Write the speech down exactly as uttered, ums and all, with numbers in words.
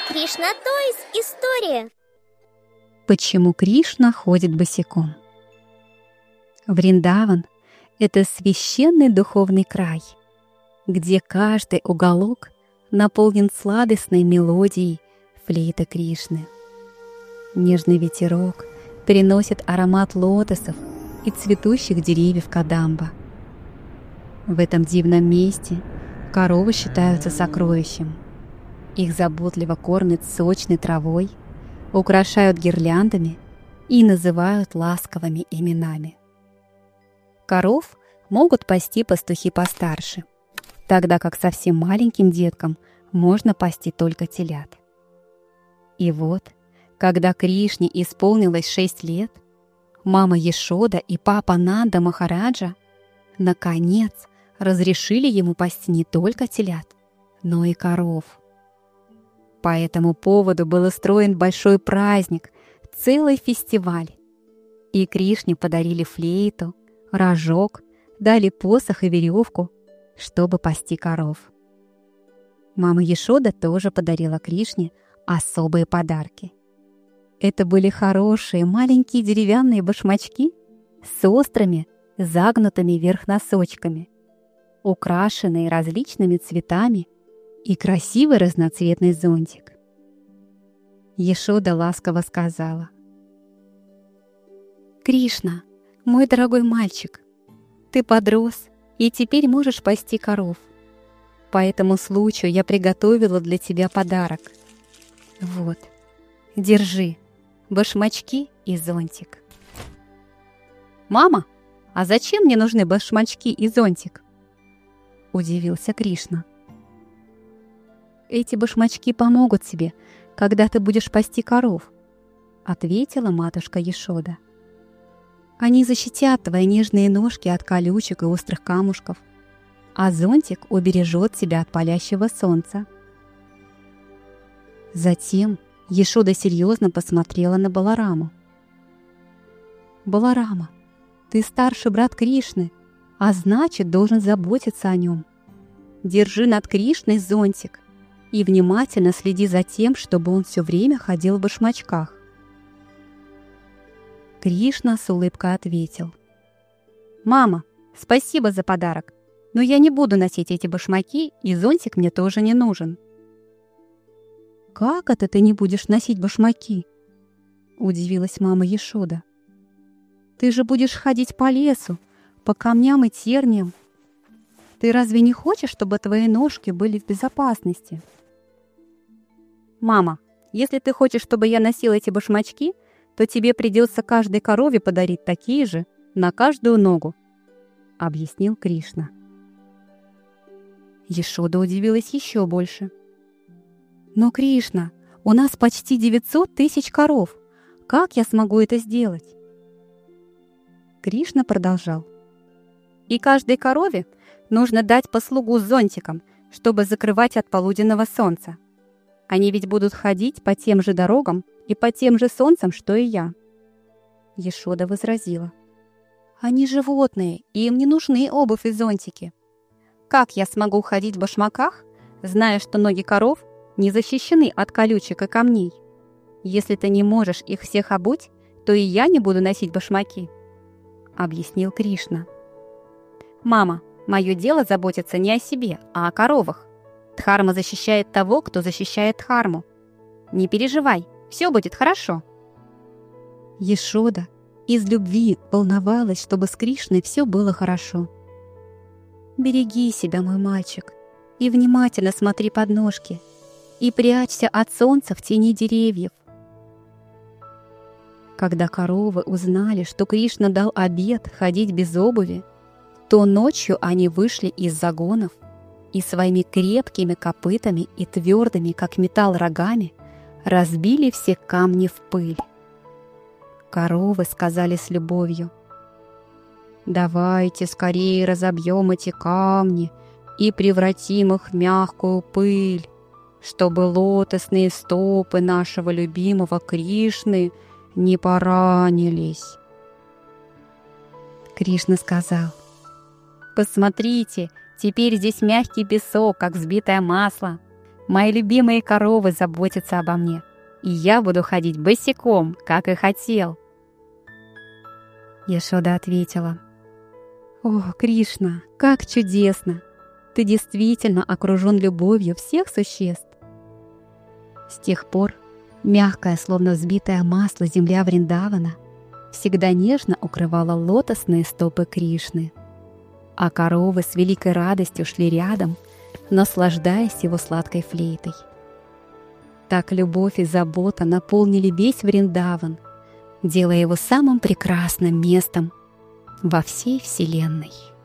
Кришна Тойс. История. Почему Кришна ходит босиком? Вриндаван — это священный духовный край, где каждый уголок наполнен сладостной мелодией флейты Кришны. Нежный ветерок переносит аромат лотосов и цветущих деревьев кадамба. В этом дивном месте коровы считаются сокровищем. Их заботливо кормят сочной травой, украшают гирляндами и называют ласковыми именами. Коров могут пасти пастухи постарше, тогда как совсем маленьким деткам можно пасти только телят. И вот, когда Кришне исполнилось шесть лет, мама Яшода и папа Нанда Махараджа наконец разрешили ему пасти не только телят, но и коров. По этому поводу был устроен большой праздник, целый фестиваль. И Кришне подарили флейту, рожок, дали посох и веревку, чтобы пасти коров. Мама Яшода тоже подарила Кришне особые подарки. Это были хорошие маленькие деревянные башмачки с острыми, загнутыми вверх носочками, украшенные различными цветами и красивый разноцветный зонтик. Яшода ласково сказала: «Кришна, мой дорогой мальчик, ты подрос и теперь можешь пасти коров. По этому случаю я приготовила для тебя подарок. Вот, держи башмачки и зонтик». «Мама, а зачем мне нужны башмачки и зонтик?» — удивился Кришна. «Эти башмачки помогут тебе, когда ты будешь пасти коров», — ответила матушка Яшода. «Они защитят твои нежные ножки от колючек и острых камушков, а зонтик убережет тебя от палящего солнца». Затем Яшода серьезно посмотрела на Балараму. «Баларама, ты старший брат Кришны, а значит, должен заботиться о нем. Держи над Кришной зонтик и внимательно следи за тем, чтобы он все время ходил в башмачках». Кришна с улыбкой ответил: «Мама, спасибо за подарок, но я не буду носить эти башмаки, и зонтик мне тоже не нужен». «Как это ты не будешь носить башмаки?» — удивилась мама Яшода. «Ты же будешь ходить по лесу, по камням и терниям. Ты разве не хочешь, чтобы твои ножки были в безопасности?» «Мама, если ты хочешь, чтобы я носила эти башмачки, то тебе придется каждой корове подарить такие же на каждую ногу», — объяснил Кришна. Яшода удивилась еще больше. «Но, Кришна, у нас почти девятьсот тысяч коров. Как я смогу это сделать?» Кришна продолжал: «И каждой корове нужно дать послугу с зонтиком, чтобы закрывать от полуденного солнца. Они ведь будут ходить по тем же дорогам и по тем же солнцам, что и я». Яшода возразила: «Они животные, и им не нужны обувь и зонтики. Как я смогу ходить в башмаках, зная, что ноги коров не защищены от колючек и камней? Если ты не можешь их всех обуть, то и я не буду носить башмаки», — объяснил Кришна. «Мама, мое дело заботиться не о себе, а о коровах. Дхарма защищает того, кто защищает Дхарму. Не переживай, все будет хорошо». Яшода из любви волновалась, чтобы с Кришной все было хорошо. «Береги себя, мой мальчик, и внимательно смотри под ножки, и прячься от солнца в тени деревьев». Когда коровы узнали, что Кришна дал обет ходить без обуви, то ночью они вышли из загонов и своими крепкими копытами и твердыми, как металл, рогами разбили все камни в пыль. Коровы сказали с любовью: «Давайте скорее разобьем эти камни и превратим их в мягкую пыль, чтобы лотосные стопы нашего любимого Кришны не поранились». Кришна сказал: «Посмотрите, теперь здесь мягкий песок, как взбитое масло. Мои любимые коровы заботятся обо мне, и я буду ходить босиком, как и хотел. Яшода ответила: «О, Кришна, как чудесно! Ты действительно окружен любовью всех существ». С тех пор мягкая, словно взбитое масло, земля Вриндавана всегда нежно укрывала лотосные стопы Кришны, а коровы с великой радостью шли рядом, наслаждаясь его сладкой флейтой. Так любовь и забота наполнили весь Вриндаван, делая его самым прекрасным местом во всей Вселенной.